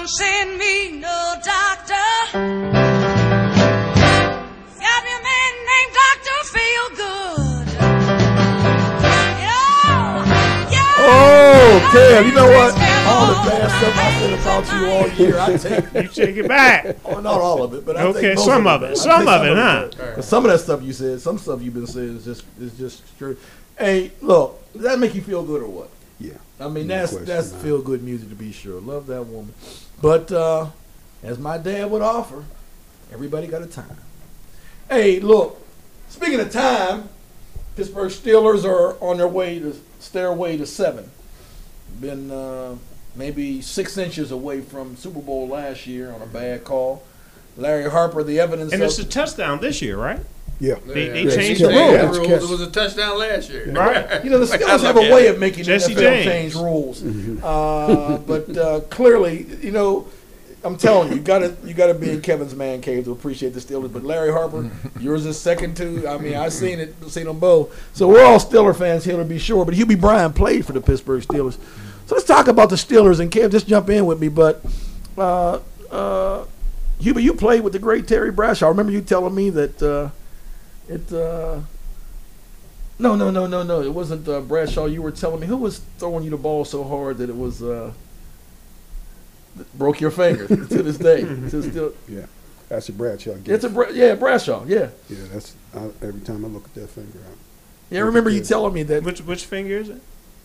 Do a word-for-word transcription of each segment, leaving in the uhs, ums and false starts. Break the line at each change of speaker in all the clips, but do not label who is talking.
send me no doctor. Got me a man named Doctor Feelgood. Yo, yo.
Oh, Kev, you know what? All the bad stuff I said about you all year, I take.
You take it back.
Oh, not all of it, but I
okay,
take most
some
of
of
it.
it. Some of it, huh?
Right. Some of that stuff you said, some stuff you've been saying is just is just true. Hey, look, does that make you feel good or what?
Yeah.
I mean,
No
that's
question,
that's
man.
feel good music to be sure. Love that woman. But uh, as my dad would offer, everybody got a time. Hey, look, speaking of time, Pittsburgh Steelers are on their way to stairway to seven. Been uh, maybe six inches away from Super Bowl last year on a bad call. Larry Harper, the evidence
And
of
it's a touchdown this year, right?
Yeah.
They, they
Yeah,
changed
it's
the
catch-
rules.
catch-
It was a touchdown last year.
Right.
You know, the
Like,
Steelers
I
have a
look
way
at
of making
Jesse
the N F L
James.
change rules. Uh, but uh, clearly, you know, I'm telling you, you gotta you gotta be in Kevin's man cave to appreciate the Steelers. But Larry Harper, yours is second too. I mean, I've seen it, seen them both. So we're all Steeler fans here to be sure. But Hubie Bryant played for the Pittsburgh Steelers. So let's talk about the Steelers. And Kev, just jump in with me. But uh, uh, Hubie, you played with the great Terry Bradshaw. I remember you telling me that uh, it. Uh, no, no, no, no, no. It wasn't uh, Bradshaw. You were telling me who was throwing you the ball so hard that it was. Uh, broke your finger to this day. To still,
Yeah. That's a Bradshaw gift.
it's a Bra- yeah Bradshaw. Yeah,
Yeah, that's I, every time I look at that finger. I,
yeah. I remember you telling me that.
Which which finger is it?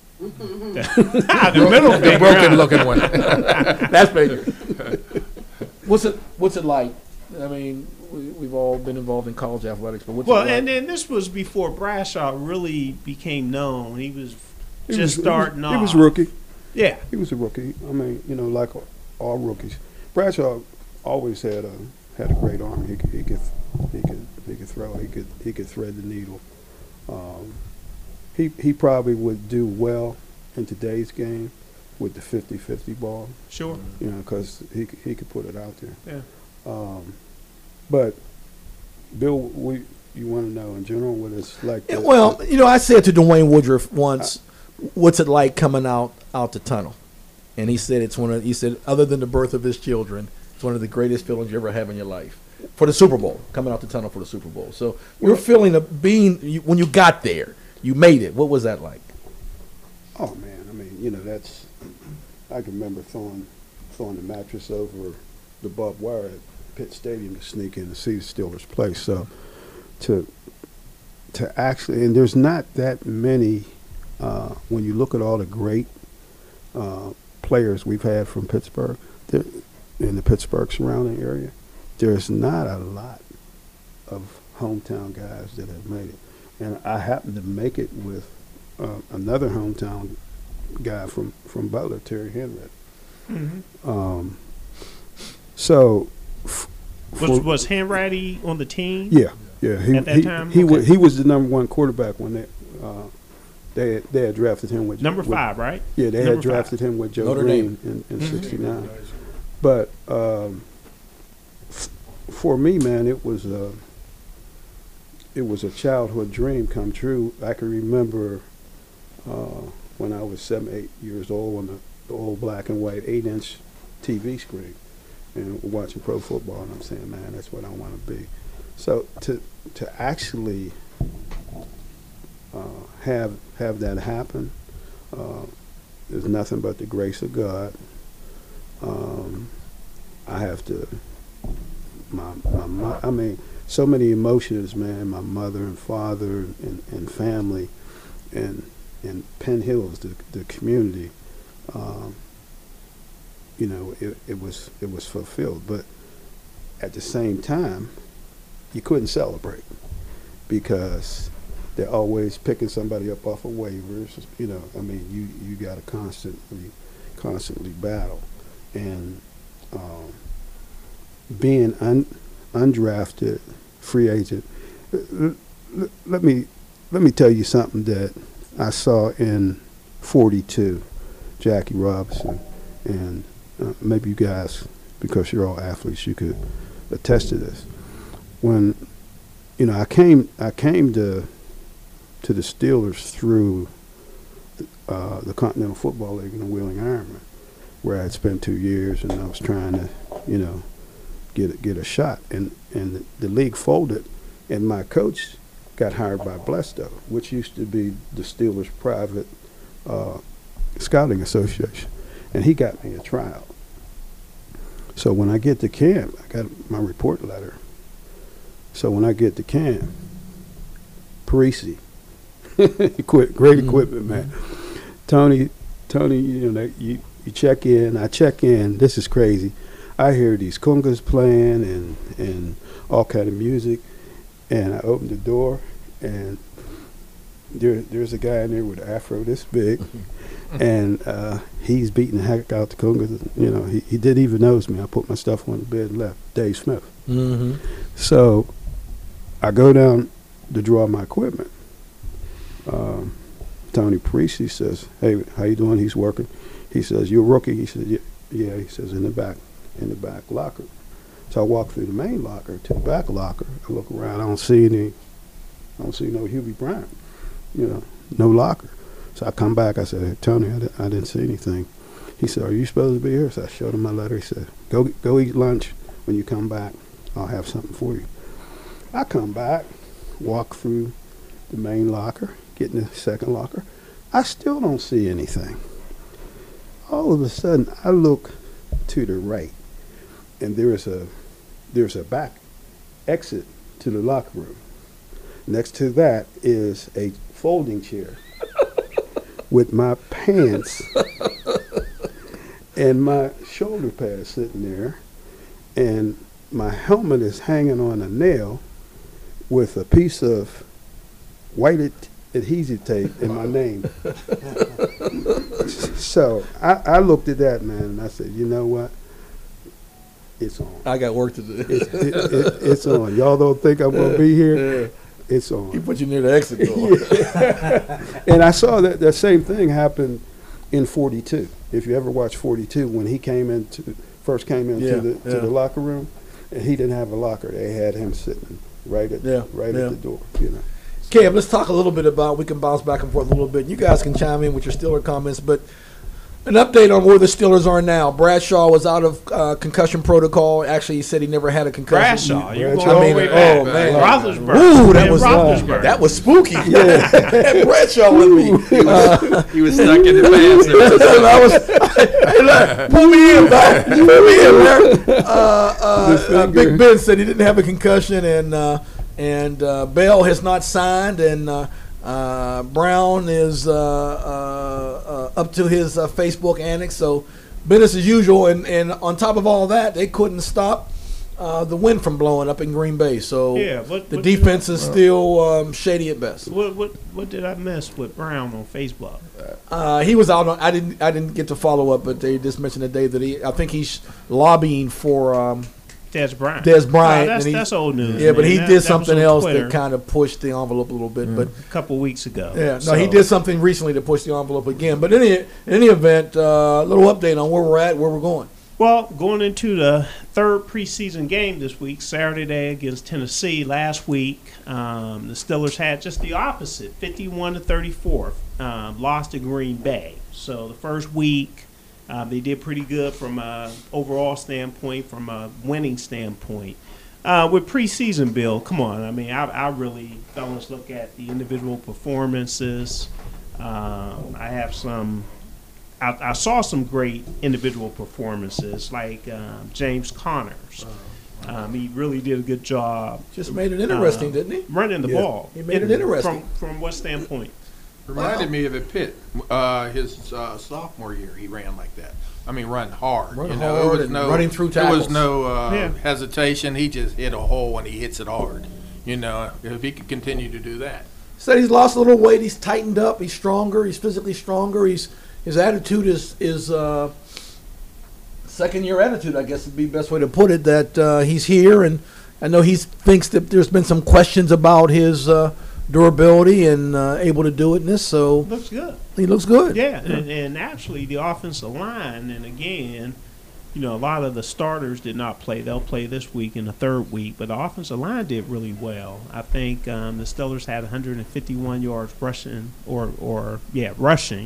the middle
The
finger.
broken looking one.
That's finger. What's it What's it like? I mean, we, we've all been involved in college athletics, but what's
Well,
it like?
and then this was before Bradshaw really became known. He was
he
just
was,
starting
he was,
off.
He was rookie.
Yeah.
He was a rookie. I mean, you know, like all rookies. Bradshaw always had a had a great arm. He could he could he could he could throw. He could he could thread the needle. Um, he he probably would do well in today's game with the fifty-fifty ball.
Sure.
You know, because he could- he could put it out there.
Yeah.
Um, but Bill, we you want to know in general what it's like?
Yeah,
to-
well, you know, I said to Dwayne Woodruff once, "What's it like coming out out the tunnel?" And he said it's one of. He said, other than the birth of his children, it's one of the greatest feelings you ever have in your life. For the Super Bowl, coming out the tunnel for the Super Bowl. So your feeling of being you, when you got there, you made it. What was that like?
Oh man, I mean, you know, that's I can remember throwing throwing the mattress over the barbed wire at Pitt Stadium to sneak in to see the Steelers play. So to to actually, and there's not that many uh, when you look at all the great uh, players we've had from Pittsburgh there, in the Pittsburgh surrounding area. There's not a lot of hometown guys that have made it, and I happened to make it with uh, another hometown guy from, from Butler, Terry Henry.
Mm-hmm.
Um, so, f-
Was
for-
was Hanratty on the team?
yeah, yeah, he
At that
he,
time?
he,
Okay.
was, he was the number one quarterback when they uh, they had, they had drafted him with
Number
with-
five, right?
Yeah, they
Number
had drafted him with Joe
Notre
Green
Dame.
in, in
Mhm.
sixty-nine. But um, f- for me, man, it was a it was a childhood dream come true. I can remember uh, when I was seven, eight years old on the, the old black and white eight-inch T V screen and watching pro football, and I'm saying, man, that's what I want to be. So to to actually uh, have have that happen uh, is nothing but the grace of God. Um, I have to, my, my, my, I mean, so many emotions, man. My mother and father and, and family, and and Penn Hills, the the community. Um, you know, it, it was it was fulfilled, but at the same time, you couldn't celebrate because they're always picking somebody up off of waivers. You know, I mean, you you got to constantly constantly battle, and um, being un, undrafted free agent. L- l- let me let me tell you something that I saw in forty-two, Jackie Robinson, and uh, maybe you guys, because you're all athletes, you could attest to this. When you know, I came I came to to the Steelers through uh, the Continental Football League and the Wheeling Ironman. where I had spent two years, and I was trying to, you know, get a, get a shot. And and the, the league folded, and my coach got hired by Blesto, which used to be the Steelers' private uh, scouting association, and he got me a tryout. So when I get to camp, I got my report letter. So when I get to camp, Parisi, equip, great
Mm-hmm.
equipment, man. Tony, Tony, you know, you, you check in, I check in, this is crazy. I hear these congas playing and, and all kind of music, and I open the door, and there, there's a guy in there with an afro this big, and uh, he's beating the heck out the congas. You know, he, he didn't even notice me. I put my stuff on the bed and left. Dave Smith.
Mm-hmm.
So I go down to draw my equipment. Um, Tony Parisi says, "Hey, how you doing?" He's working. He says, "You're a rookie." He says, "Yeah." Yeah. He says, "In the back, in the back locker." So I walk through the main locker to the back locker. I look around. I don't see any. I don't see no Hubie Brown. You know, no locker. So I come back. I said, "Hey, Tony, I, di- I didn't see anything." He said, "Are you supposed to be here?" So I showed him my letter. He said, "Go go eat lunch. When you come back, I'll have something for you." I come back, walk through the main locker, get in the second locker. I still don't see anything. All of a sudden, I look to the right, and there is a there's a back exit to the locker room. Next to that is a folding chair with my pants and my shoulder pads sitting there, and my helmet is hanging on a nail with a piece of white ad- adhesive tape in my name. So I, I looked at that, man, and I said, you know what? It's on.
I got work to do.
It's, it, it, it's on. Y'all don't think I'm going to be here?
Yeah.
It's
He
on.
put you near the exit door.
And I saw that that same thing happen in forty-two. If you ever watch forty-two, when he came into first came into
Yeah,
the to
yeah.
the locker room, and he didn't have a locker. They had him sitting right at
Yeah,
right
yeah.
at the door. You know.
Kev, let's talk a little bit about, we can bounce back and forth a little bit. You guys can chime in with your Steeler comments, but an update on where the Steelers are now. Bradshaw was out of uh, concussion protocol. Actually, he said he never had a concussion.
Bradshaw, you're
Bradshaw.
going
I mean,
all the way
oh,
back.
man.
Roethlisberger.
Ooh, that
Man,
was
Roethlisberger.
that was spooky. Had Bradshaw with me. Uh,
He was stuck in the pants.
I was, hey, look, pull me in, man. Pull me in, Larry. Uh, uh, uh, Big Ben said he didn't have a concussion, and uh, and uh, Bell has not signed, and uh, uh, Brown is uh, uh, uh, up to his uh, Facebook annex. So business as usual, and, and on top of all that, they couldn't stop uh, the wind from blowing up in Green Bay. So
Yeah, what-
the
what
defense
did-
is still um, shady at best.
What what what did I miss with Brown on Facebook?
Uh, he was out on. I didn't. I didn't get to follow up, but they just mentioned today that he. I think he's lobbying for um,
Des Bryant.
Des Bryant.
Oh, that's,
and he-
that's old news.
Yeah, but
man.
he
That-
did
that was
something
on
else
Twitter
that kind of pushed the envelope a little bit. But
a couple weeks ago.
yeah, no,
So-
he did something recently to push the envelope again. But in any in any event, a uh, little update on where we're at, where we're going.
Well, going into the third preseason game this week, Saturday against Tennessee. Last week, um, the Steelers had just the opposite, fifty-one to thirty-four, um, lost to Green Bay. So the first week, uh, they did pretty good from an overall standpoint, from a winning standpoint. Uh, with preseason, Bill, come on. I mean, I, I really fellas look at the individual performances. Um, I have some. I, I saw some great individual performances, like um, James Connors. Um, he really did a good job
Just made it interesting,
Um,
didn't he?
running the
Yeah.
ball.
He made it
And
interesting.
From, from what standpoint?
Reminded me of it Pitt. Uh, his uh, sophomore year, he ran like that. I mean, run hard.
Run
you know,
hard
it was
and
no,
running through
There was
tackles.
no uh,
Yeah.
hesitation. He just hit a hole and he hits it hard. You know, if he could continue to do that.
Said he's lost a little weight. He's tightened up. He's stronger. He's physically stronger. He's his attitude is is uh, second year attitude. I guess would be the best way to put it. That uh, he's here, and I know he thinks that there's been some questions about his uh, durability and uh, able to do it in this. So
Looks good.
he looks good.
Yeah, and, and actually the offensive line, and again, you know, a lot of the starters did not play. They'll play this week in the third week, but the offensive line did really well. I think um, the Steelers had one hundred fifty-one yards rushing, or, or yeah, rushing.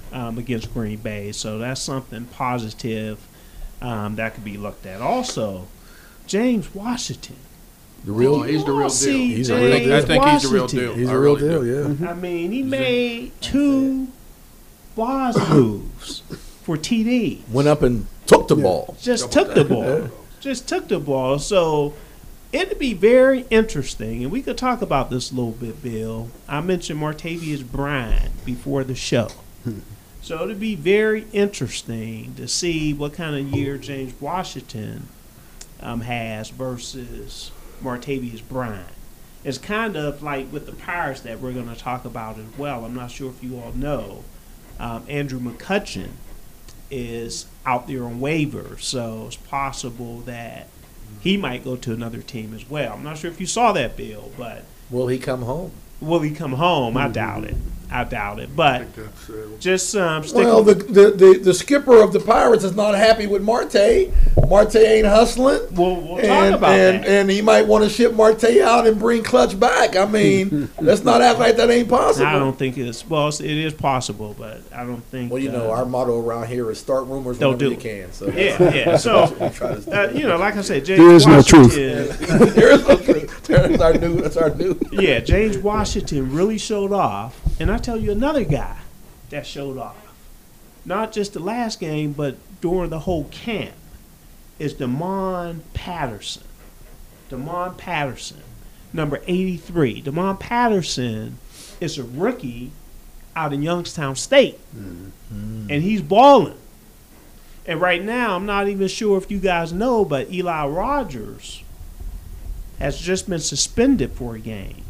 um, against Green Bay. So that's something positive um, that could be looked at. Also, James Washington.
The real,
Oh, he's the real deal.
See
He's a
James
real
I think, I think he's the real
Washington.
deal.
he's
I
a real
really
deal.
do.
Yeah.
I mean, he made two boss moves for T D.
Went up and took the
Yeah.
ball.
Just took the ball. Just took the ball. So it'd be very interesting, and we could talk about this a little bit, Bill. I mentioned Martavius Bryant before the show. So it'd be very interesting to see what kind of year James Washington um, has versus Martavius Bryant. It's kind of like with the Pirates that we're going to talk about as well. I'm not sure if you all know. Um, Andrew McCutcheon is out there on waivers, so it's possible that he might go to another team as well. I'm not sure if you saw that, Bill, but
Will he come home?
will he come home? I doubt it. I doubt it. But
That's, uh,
just um, sticking
Well, the, the, the, the skipper of the Pirates is not happy with Marte. Marte ain't hustling.
We'll, we'll talk
and,
about
and,
that.
and he might want to ship Marte out and bring Clutch back. I mean, let's not act like that ain't possible.
I don't think it's well. It's, it is possible, but I don't think.
Well, you know,
uh,
our motto around here is start rumors
Don't
whenever
do
you
it.
can. So
yeah, yeah. So
we try to
uh, you know, like I said, James
There is no truth.
Washington.
there is no truth. That's our new. That's our new.
Yeah, James Washington really showed off, and I tell you another guy that showed off, not just the last game, but during the whole camp, is Damon Patterson. Damon Patterson, number eighty-three. Damon Patterson is a rookie out in Youngstown State, and he's balling. And right now, I'm not even sure if you guys know, but Eli Rogers has just been suspended for a game.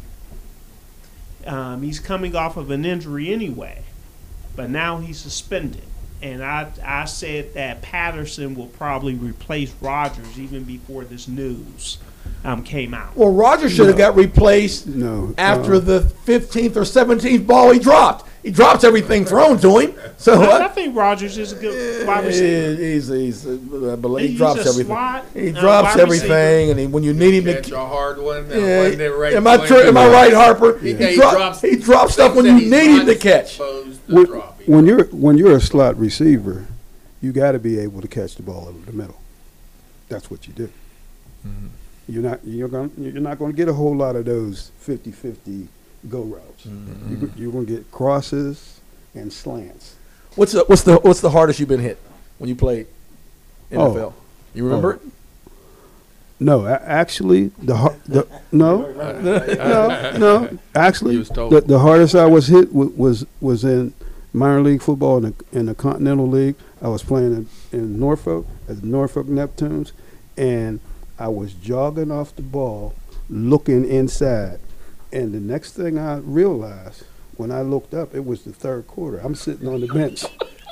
Um, he's coming off of an injury anyway, but now he's suspended. And I, I said that Patterson will probably replace Rogers even before this news um, came out.
Well, Roger should have got replaced
No.
after
uh,
the fifteenth or seventeenth ball he dropped. He drops everything thrown to him. So
I, I
what?
think Rogers is a good wide receiver.
He's, he's, uh, but he
He's
drops
a
everything.
slot,
He
uh,
drops
wide
everything, and he, when you need him
catch
to,
a hard one. and
yeah,
wasn't it right
am I
when
true?
he-
Am I right, Harper?
He,
He,
he
dro-
drops.
he drops stuff when
things
you
that
need
he's
him to
not
catch.
supposed to
when,
drop.
when you're when you're a slot receiver, you got to be able to catch the ball in the middle. That's what you do. You're not you're going you're not going to get a whole lot of those fifty-fifty go routes. You, you're going to get crosses and slants.
What's the what's the what's the hardest you've been hit when you played N F L?
Oh.
You remember
Oh.
it?
No, a- actually, the, har- the no, no, no. Actually,
He was told.
the, the hardest I was hit wa- was was in minor league football in the, in the Continental League. I was playing in, in Norfolk at the Norfolk Neptunes, and I was jogging off the ball, looking inside, and the next thing I realized when I looked up, it was the third quarter. I'm sitting on the bench.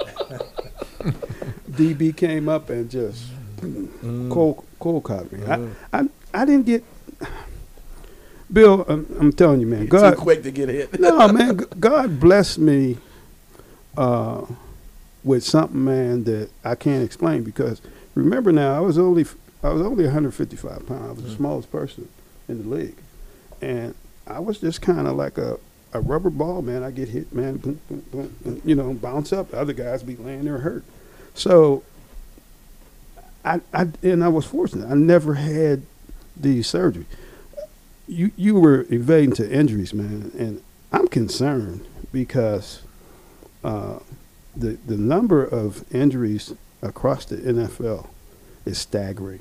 D B came up and just cold cold caught me. I, I I didn't get. Bill, I'm, I'm telling you, man.
You're
God,
too quick to get hit.
no, man. G- God blessed me uh, with something, man, that I can't explain. Because remember now, I was only I was only one hundred fifty-five pounds. I was the smallest person in the league, and I was just kind of like a, a rubber ball, man. I get hit, man. Boom, boom, boom, boom, you know, bounce up. The other guys be laying there hurt. So, I, I and I was fortunate. I never had the surgery. You you were evading to injuries, man, and I'm concerned because uh, the the number of injuries across the N F L is staggering.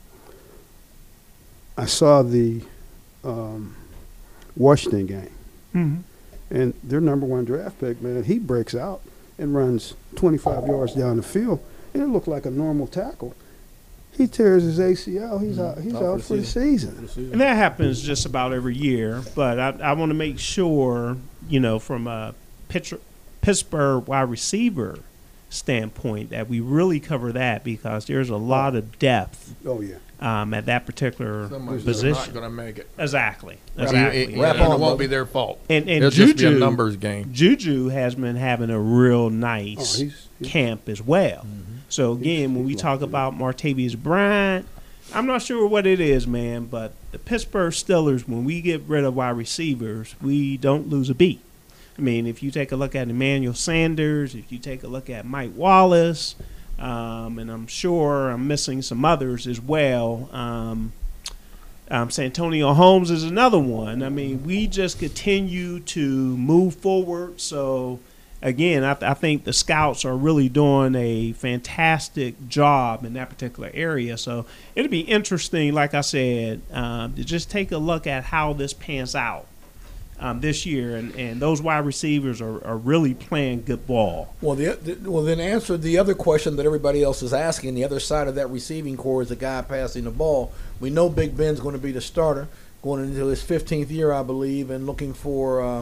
I saw the um, Washington game,
Mm-hmm.
and their number one draft pick, man, he breaks out and runs twenty-five yards down the field, and it looked like a normal tackle. He tears his A C L. He's out. He's
Out
out for the season.
And that happens just about every year. But I, I want to make sure, you know, from a pitcher, Pittsburgh wide receiver standpoint, that we really cover that because there's a lot of depth
Oh yeah.
um, at that particular
Somebody's
position.
not going to make it.
Exactly.
Wrap-
Exactly.
it,
Wrap
and
on,
it won't
brother.
be their fault.
And, and
It'll just be a
Juju,
numbers game.
Juju has been having a real nice
Oh, he's, he's
camp as well. So again, when we
he's
talk
locked in.
about Martavius Bryant, I'm not sure what it is, man, but the Pittsburgh Steelers, when we get rid of wide receivers, we don't lose a beat. I mean, if you take a look at Emmanuel Sanders, if you take a look at Mike Wallace, um, and I'm sure I'm missing some others as well. Um, um, Santonio Holmes is another one. I mean, we just continue to move forward. So, again, I, th- I think the scouts are really doing a fantastic job in that particular area. So it'll be interesting, like I said, um, to just take a look at how this pans out. Um, this year, and, and those wide receivers are, are really playing good ball.
Well, the, the well then answer the other question that everybody else is asking. The other side of that receiving core is the guy passing the ball. We know Big Ben's going to be the starter going into his fifteenth year, I believe, and looking for uh,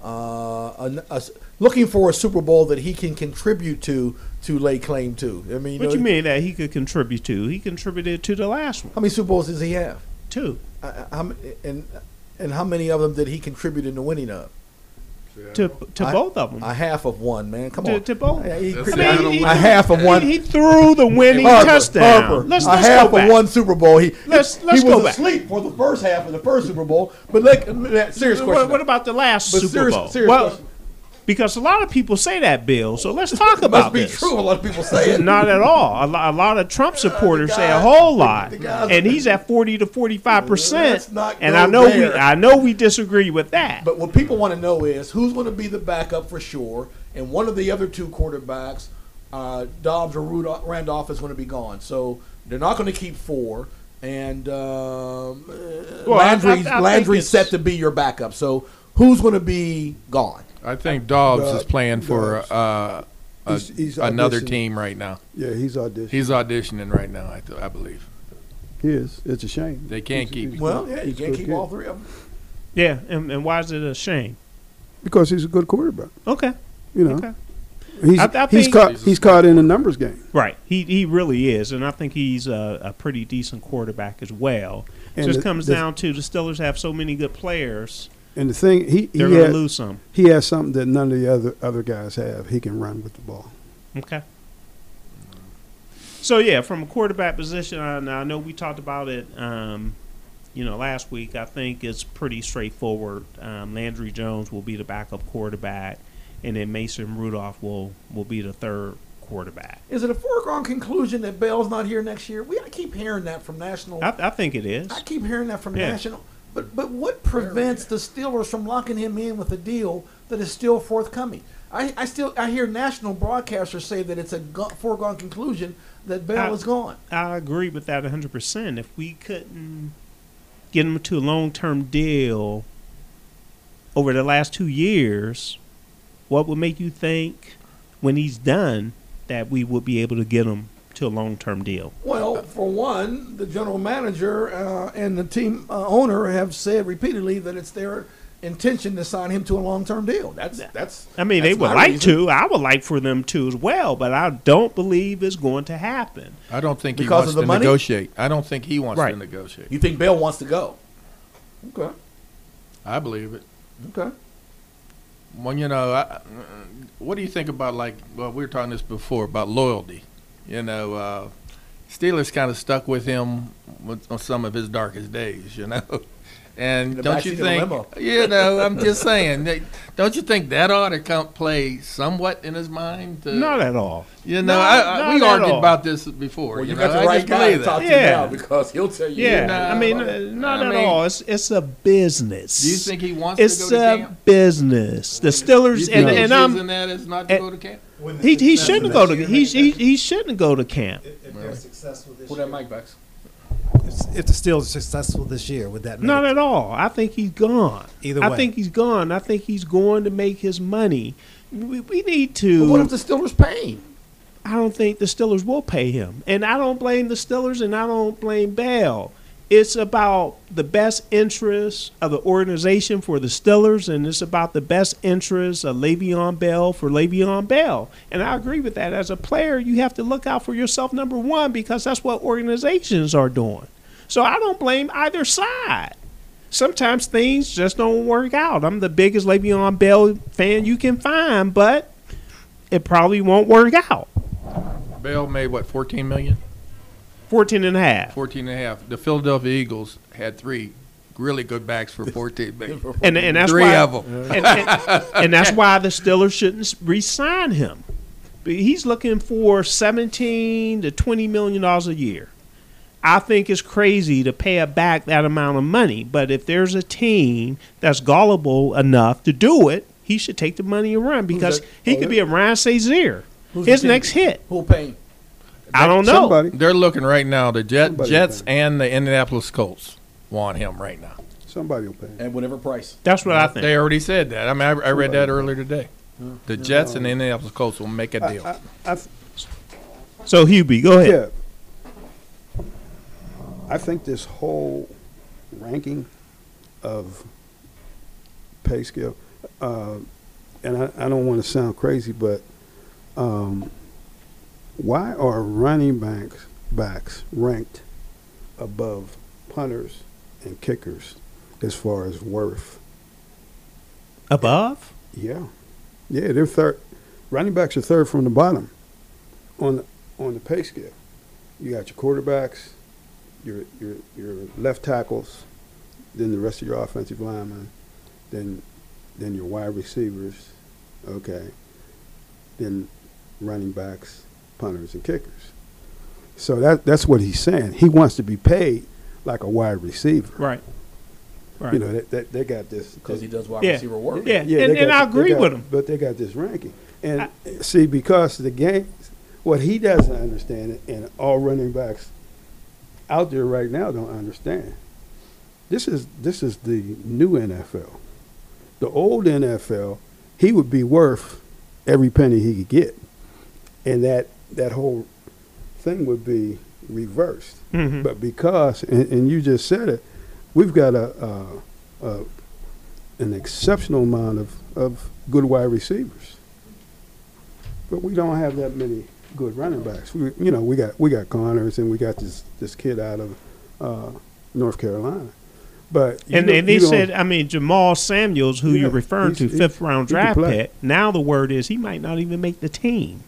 uh, a, a, looking for a Super Bowl that he can contribute to to lay claim to. I mean, you
What
know,
you mean that he could contribute to? He contributed to the last one,
how many Super Bowls does he have?
too.
Uh, how, m- and and how many of them did he contribute in the winning of?
To to
I-
both of them.
A half of one, man. Come
to,
on.
to both.
Yeah, he
That's
cre-
I mean, he-
a half of one.
He, he threw the winning
Harper,
touchdown.
Harper,
let's
a
let's
half
go back.
of one Super Bowl. He
Let's- let's
he
go
was
back.
asleep for the first half of the first Super Bowl. But like, serious question.
What, what about the last
But
Super
serious-
Bowl?
serious
well,
question.
because a lot of people say that, Bill. So let's talk
It
about
must be
this.
true. A lot of people say it.
Not at all. A, lo- a lot of Trump supporters say a
guy-
whole lot,
the guys-
and he's at forty to forty-five percent.
Let's not
And
go
I know we,
there.
I know we disagree with that.
But what people want to know is who's going to be the backup for sure, and one of the other two quarterbacks, uh, Dobbs or Rudolph, Randolph, is going to be gone. So they're not going to keep four. And um, uh,
Well, I-
Landry's,
I- I think
Landry's
it's-
set to be your backup. So who's going to be gone?
I think Dobbs
Dobbs-
is playing for
Dobbs.
uh, a,
He's- he's
another
auditioning.
team right now.
Yeah, he's auditioning.
He's auditioning right now, I, th- I believe.
he is. It's a shame.
They can't
He's-
keep-
he's
Well,
good-
yeah, you
he's a
can't
good
keep
kid.
all three of them.
Yeah, and, and why is it a shame?
because he's a good quarterback.
Okay,
You know,
okay,
he's
I- I
he's
think-
caught he's caught in a numbers game.
right. He he really is, and I think he's a, a pretty decent quarterback as well. It
And
just
the-
comes
the-
down to the Steelers have so many good players,
And the thing he he
they're going to
had,
lose some.
he has something that none of the other other guys have. He can run with the ball.
Okay. So yeah, from a quarterback position, I, I know we talked about it, um, you know, last week. I think it's pretty straightforward. Um, Landry Jones will be the backup quarterback, and then Mason Rudolph will will be the third quarterback.
Is it a foregone conclusion that Bell's not here next year? We I keep hearing that from national.
I, I think it is.
I keep hearing that from
Yeah.
national. But but what prevents the Steelers from locking him in with a deal that is still forthcoming? I, I still I hear national broadcasters say that it's a go- foregone conclusion that Bell
I-
is gone.
I agree with that one hundred percent. If we couldn't get him to a long-term deal over the last two years, what would make you think when he's done that we would be able to get him to a long-term deal?
Well, for one, the general manager uh, and the team uh, owner have said repeatedly that it's their intention to sign him to a long-term deal. That's that's.
I mean,
that's
they would
my
like
reason.
to. I would like for them to as well, but I don't believe it's going to happen.
I don't think he
Because
wants
of the
to
money?
negotiate. I don't think he wants
Right.
to negotiate.
You think Bell wants to go? Okay.
I believe it.
Okay.
Well, you know, I, what do you think about, like, well, we were talking this before, about loyalty. You know, uh, Steelers kind of stuck with him with, on some of his darkest days, you know. And
In the
don't you
backseat of a
think,
limo.
you know, I'm just saying, that- don't you think that ought to come play somewhat in his mind? To,
Not at all.
You know,
Not-
I, I,
not
we
at
argued
all.
about this before.
Well, you,
know,
got the
I
right
just
guy
believe
to
that.
talk to
Yeah.
now because he'll tell you.
Yeah,
know,
I mean,
but-
uh, not
I
at
mean-
all. It's it's a business.
Do you think he wants
it's
to go to
a
camp?
business? The
You
Steelers
think
and,
he's
and I'm
using that as not to
and-
go to camp?
he he shouldn't go to he, he he shouldn't go to camp.
If they're successful this
Put
year,
that mic back.
if if the Steelers are successful this year, would that make
Not
it-
at all. I think he's gone.
Either
I
way.
think he's gone. I think he's going to make his money. We, we need
But what if
to.
the Steelers pay him?
I don't think the Steelers will pay him, and I don't blame the Steelers, and I don't blame Bell. It's about the best interest of the organization for the Steelers, and it's about the best interest of Le'Veon Bell for Le'Veon Bell. And I agree with that. As a player, you have to look out for yourself, number one, because that's what organizations are doing. So I don't blame either side. Sometimes things just don't work out. I'm the biggest Le'Veon Bell fan you can find, but it probably won't work out.
Bell made, what, fourteen million?
fourteen and a half.
fourteen and a half. The Philadelphia Eagles had three really good backs for fourteen million.
And and that's
Three
why,
of them.
and, and, and that's why the Steelers shouldn't re-sign him. He's looking for seventeen to twenty million dollars a year. I think it's crazy to pay a back that amount of money, but if there's a team that's gullible enough to do it, he should take the money and run because
that?
he
Oh,
could be a Ryan Shazier.
Who's the
His
team?
next hit.
Who'll pay him?
I don't know.
Somebody,
They're looking right now. The Jet,
Somebody
Jets
pay.
and the Indianapolis Colts want him right now.
somebody will pay.
At whatever price.
That's what I think.
They already said that. I mean, I, I read that earlier today. The Jets
Um,
and the Indianapolis Colts will make a deal.
I, I, I,
So, Hubie, go ahead.
yeah. I think this whole ranking of pay scale, uh, and I, I don't want to sound crazy, but um, why are running backs backs ranked above punters and kickers as far as worth?
Above?
Yeah, yeah, they're third. Running backs are third from the bottom on the, on the pay scale. You got your quarterbacks, your your your left tackles, then the rest of your offensive linemen, then then your wide receivers, okay, then running backs, punters, and kickers. So that that's what he's saying. He wants to be paid like a wide receiver.
Right. Right.
You know, that they, they got this
Because he does wide
Yeah.
receiver work.
Yeah,
yeah,
and,
they
and
got-
I
they
agree
got-
with him.
But they got this ranking. And see, because the game, what he doesn't understand, and all running backs out there right now don't understand. This is this is the new N F L. The old N F L, he would be worth every penny he could get, and that that whole thing would be reversed.
Mhm.
But because, and, and you just said it, we've got a, a, a an exceptional amount of, of good wide receivers, but we don't have that many good running backs. We, you know, we got we got Connors and we got this this kid out of uh, North Carolina, but you
And,
don't-
and they
you don't-
said, I mean, Jamal Samuels, who
Yeah,
you're referring to,
he's- he-
fifth round
he can
draft
play.
pick. Now the word is he might not even make the team.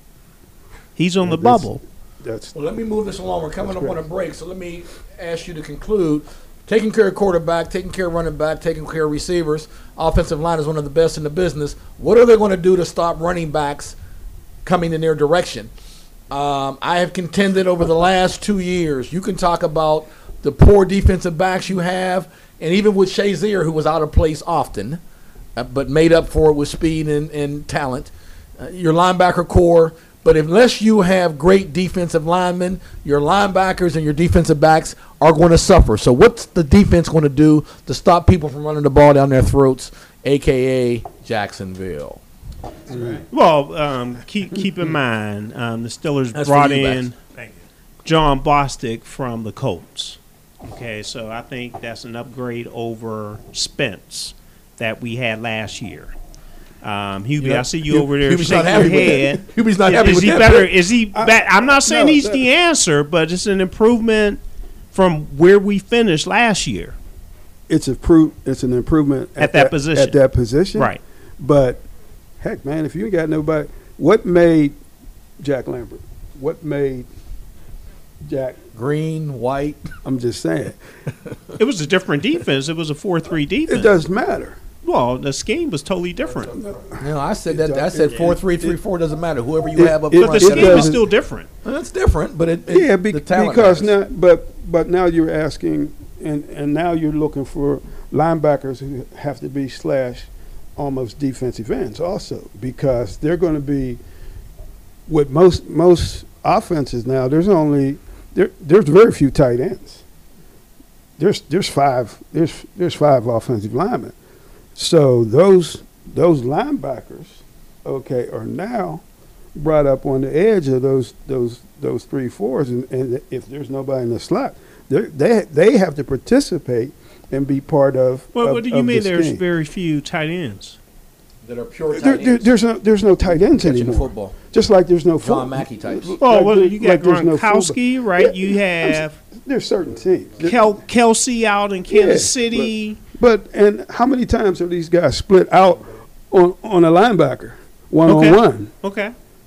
He's on
Yeah,
the
that's-
bubble.
That's
Well, let me move this along. We're coming
That's
up on a
great.
break, so let me ask you to conclude. Taking care of quarterback, taking care of running back, taking care of receivers, offensive line is one of the best in the business. What are they going to do to stop running backs coming in their direction? Um, I have contended over the last two years. You can talk about the poor defensive backs you have, and even with Shazier, who was out of place often, uh, but made up for it with speed and, and talent. Uh, your linebacker core. But unless you have great defensive linemen, your linebackers and your defensive backs are going to suffer. So what's the defense going to do to stop people from running the ball down their throats, a k a. Jacksonville?
Well, um, keep keep in mind, um, the Steelers
That's for
brought
you,
in John Bostic from the Colts. Okay, so I think that's an upgrade over Spence that we had last year. Um, Hubie,
Yeah.
I see you
Hub-
over there
Hubie's
shaking
not happy
your
with that.
head.
Hubie's not
Is-
happy
is
with
he
that
better?
pick.
Is he?
I-
ba- I'm not saying
no,
he's
that-
the answer, but it's an improvement from where we finished last year.
it's a pro- It's an improvement
At that position.
At that position,
Right.
But heck, man, if you ain't got nobody, what made Jack Lambert? What made Jack?
Green, white.
I'm just saying,
It was a different defense. It was a four three
it
defense.
doesn't matter.
Well, the scheme was totally different.
No, I said that. I said four three three four doesn't matter. Whoever you
It-
have up
it-
But
front.
the
it
scheme is
doesn't-
still different.
Well, that's different, but it, it
Yeah, be,
the talent
because
matters.
now, but but now you're asking, and and now you're looking for linebackers who have to be slash almost defensive ends also, because they're going to be with most most offenses now. There's only there there's very few tight ends. There's there's five there's there's five offensive linemen. So those those linebackers, okay, are now brought up on the edge of those those those three fours, and, and if there's nobody in the slot, they they they have to participate and be part of.
Well,
of-
what do you
of
mean
the
there's
scheme.
very few tight ends?
that are pure tight
There, there,
ends.
there's no there's no tight ends
Catching the
anymore.
football.
Just like there's no
John
full-
Mackey types.
Oh,
like
well,
there-
you got
like there's no
Gronkowski,
fullback.
right?
Yeah,
You
I'm s-
have
There's certain teams. There-
Kel- Kelsey out in Kansas
Yeah,
City.
But and how many times have these guys split out on on a linebacker one
Okay.
on one?
Okay.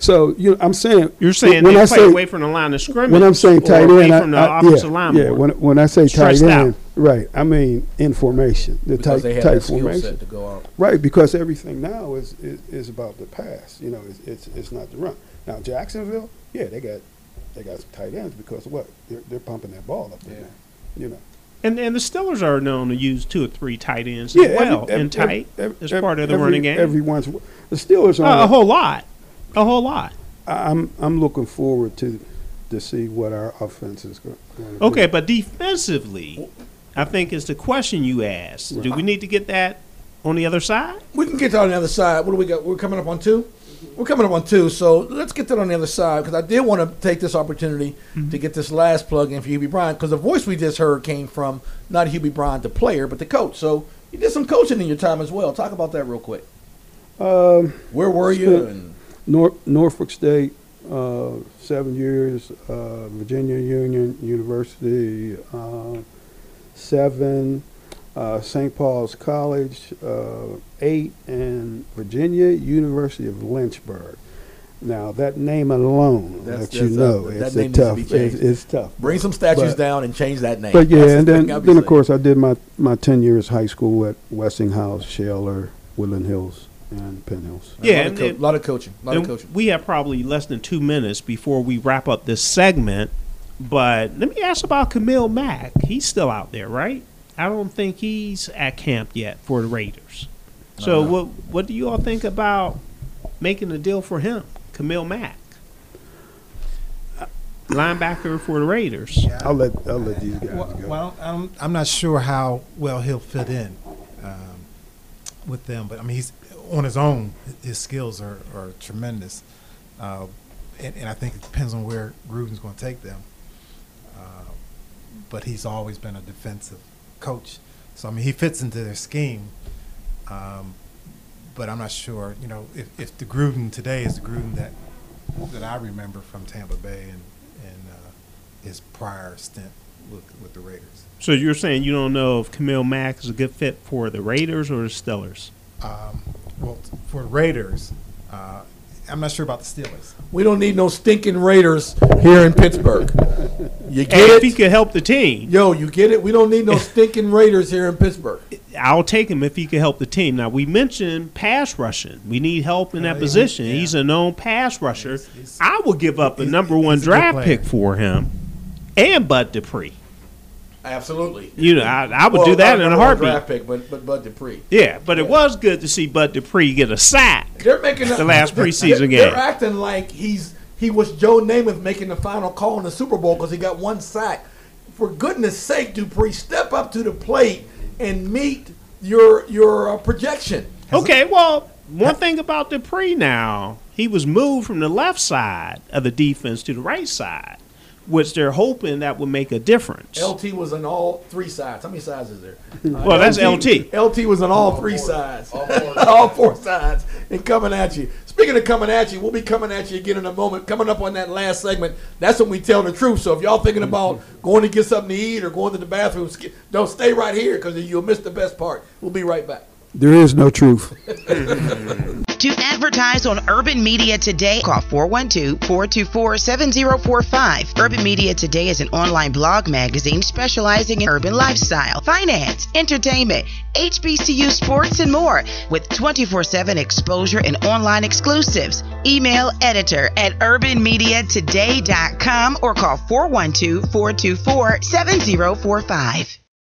So you know, I'm saying
You're saying
when
they
I
play
say,
away from the line of scrimmage.
when I'm saying
or
tight
away
end, I,
from the
I,
offensive
yeah,
line.
yeah.
board.
When when I say tight
Stretched
end,
out.
right? I mean in formation, the
Because
tight
they have
tight
that skill
formation.
set to go out.
Right, because everything now is, is, is about the pass. You know, it's, it's it's not the run. Now Jacksonville, yeah, they got they got some tight ends because of what they're, they're pumping that ball up there.
Yeah.
You know,
And and the Steelers are known to use two or three tight ends
yeah,
as well
every, every,
and tight
every,
as
every,
part of the
every,
running game.
Every once, the Steelers
Uh,
are.
a whole lot, a whole lot.
I'm I'm looking forward to to see what our offense is going to
Okay, but defensively, I think is the question you asked. Do we need to get that on the other side?
We can get to on the other side. What do we got? We're coming up on two? We're coming up on two, so let's get that on the other side because I did want to take this opportunity
Mm-hmm.
to get this last plug in for Hubie Bryant because the voice we just heard came from not Hubie Bryant, the player, but the coach. So you did some coaching in your time as well. Talk about that real quick.
Um,
Where were you? And
Nor- Norfolk State, uh, seven years. Uh, Virginia Union University, uh, seven. Uh, Saint Paul's College, uh, eight, and Virginia University of Lynchburg. Now that name alone
That's-
lets you
that's, uh,
know
that
it's
name
a
needs to
tough.
be
It's,
changed.
it's tough.
bring some statues
But-
down and change that name.
But yeah,
That's the
and
thing
then
I'll be
then of
saying.
course I did my my ten years high school at Westinghouse, Shaler, Woodland Hills, and Penn Hills.
Yeah,
a lot,
and
of, co-
it-
lot of coaching. A lot of
And
coaching.
we have probably less than two minutes before we wrap up this segment. But let me ask about Camille Mack. He's still out there, right? I don't think he's at camp yet for the Raiders. So
Uh-huh.
what what do you all think about making a deal for him, Camille Mack, linebacker for the Raiders?
I'll let I'll let these guys
Well,
go.
well, I'm, I'm not sure how well he'll fit in um, with them, but I mean, he's on his own. His skills are, are tremendous, uh, and, and I think it depends on where Gruden's going to take them. Uh, but he's always been a defensive coach, so I mean, he fits into their scheme. Um, but I'm not sure, you know, if, if the Gruden today is the Gruden that that I remember from Tampa Bay and and uh, his prior stint with with the Raiders.
So you're saying you don't know if Camille Mack is a good fit for the Raiders or the Steelers?
Um, well, for the Raiders, uh, I'm not sure about the Steelers.
We don't need no stinking Raiders here in Pittsburgh. You get
And if
it?
he could help the team,
Yo, you get it? We don't need no stinking Raiders here in Pittsburgh.
I'll take him if he could help the team. Now, we mentioned pass rushing. We need help in that
Uh, he-
position.
yeah.
He's a known pass rusher.
He's- he's-
I would give up a
he's-
number one
he's a good
draft
player.
pick for him and Bud Dupree.
Absolutely.
You know, I, I would
Well,
do that
not
in a
number one
heartbeat.
Draft pick, but but Bud Dupree.
Yeah, but it
Yeah.
was good to see Bud Dupree get a sack.
They're making
The last preseason
they're,
game.
They're acting like he's he was Joe Namath making the final call in the Super Bowl because he got one sack. For goodness sake, Dupree, step up to the plate and meet your your uh, projection.
Okay, well, one thing about Dupree now, he was moved from the left side of the defense to the right side, which they're hoping that would make a difference.
L T was on all three sides. How many sides is there? Uh,
Well, that's L T.
L T was on all three sides. All four sides. And coming at you. Speaking of coming at you, we'll be coming at you again in a moment. Coming up on that last segment, that's when we tell the truth. So if y'all thinking about going to get something to eat or going to the bathroom, sk- don't stay right here because you'll miss the best part. We'll be right back.
There is no truth.
To advertise on Urban Media Today, call four one two, four two four, seven zero four five. Urban Media Today is an online blog magazine specializing in urban lifestyle, finance, entertainment, H B C U sports, and more, with twenty-four seven exposure and online exclusives. Email editor at urban media today dot com or call four one two, four two four, seven zero four five.